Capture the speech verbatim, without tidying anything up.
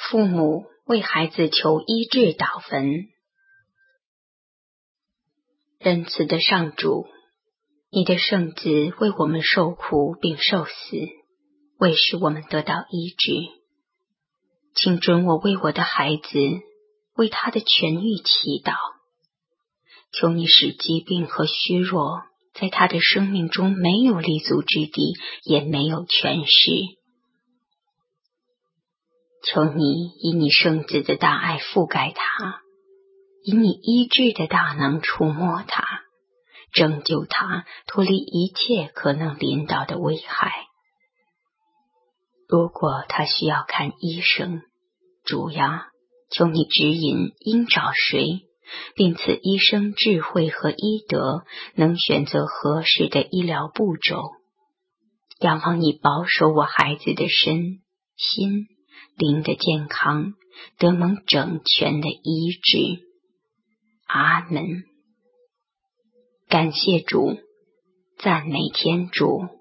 父母为孩子求医治祷文。仁慈的上主，你的圣子为我们受苦并受死，为使我们得到医治。请准我为我的孩子，为他的痊愈祈祷。求你使疾病和虚弱在他的生命中没有立足之地，也没有权势。求你以你圣子的大爱覆盖他，以你医治的大能触摸他，拯救他脱离一切可能临到的危害。如果他需要看医生，主呀，求你指引应找谁，并赐医生智慧和医德，能选择合适的医疗步骤。仰望你保守我孩子的身、心、灵的健康，得蒙整全的医治。阿门。感谢主，赞美天主。